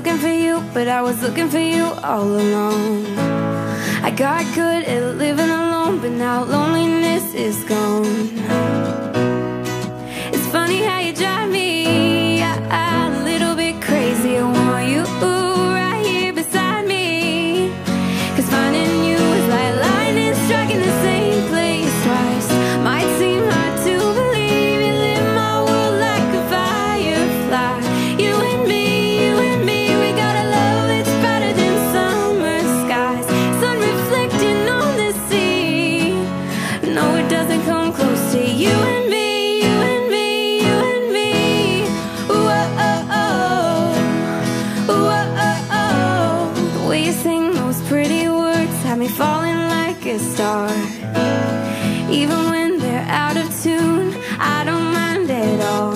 looking for you, but I was looking for you all alone. I got good at living alone, but now loneliness is gone. It's funny how you drive me a little bit crazy. I want you right here beside me, 'cause finding you is like lightning striking the same place twice. Might seem hard to believe you lit my world like a firefly. You and me, we got a love that's brighter than summer skies. Sun reflecting on the sea. No, it doesn't come close to you and me, you and me, you and me. Ooh, oh, oh, oh. Ooh, oh, oh, oh. The way you sing those pretty words had me falling like a star. Even when they're out of tune, I don't mind at all.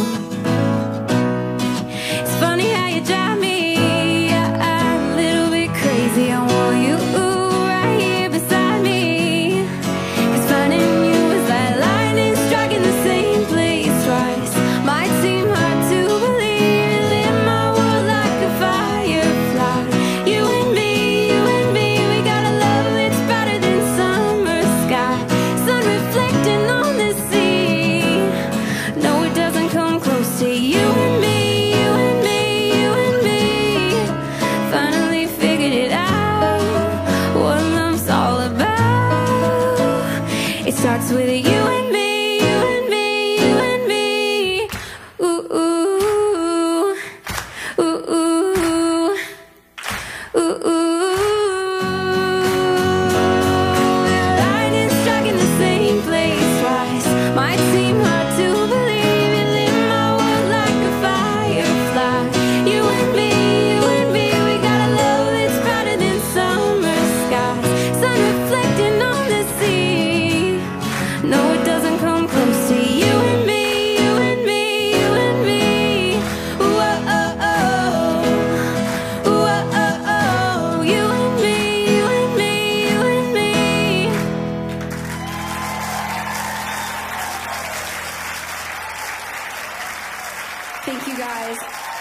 It's funny how you drive me a little bit crazy. I want you right here beside me, 'cause finding you is like lightning striking the same place twice. Might seem hard to believe you lit my world like a firefly. You and me, we got a love that's brighter than summer sky. Sun reflecting on the sea. No, it doesn't come close to you and me, you and me, you and me. Finally figured it out, what love's all about. It starts with you and me, you and me, you and me. Ooh, ooh, ooh, ooh, ooh, ooh. Lightning striking the same place twice. Might seem hard to believe you lit my world like a firefly. You and me, we got a love that's brighter than summer skies. Sun reflecting on the sea. No, it doesn't come close to you and me, you and me, you and me. Ooh, oh, oh, oh. Ooh, oh, oh, oh. You and me, you and me, you and me. Thank you guys.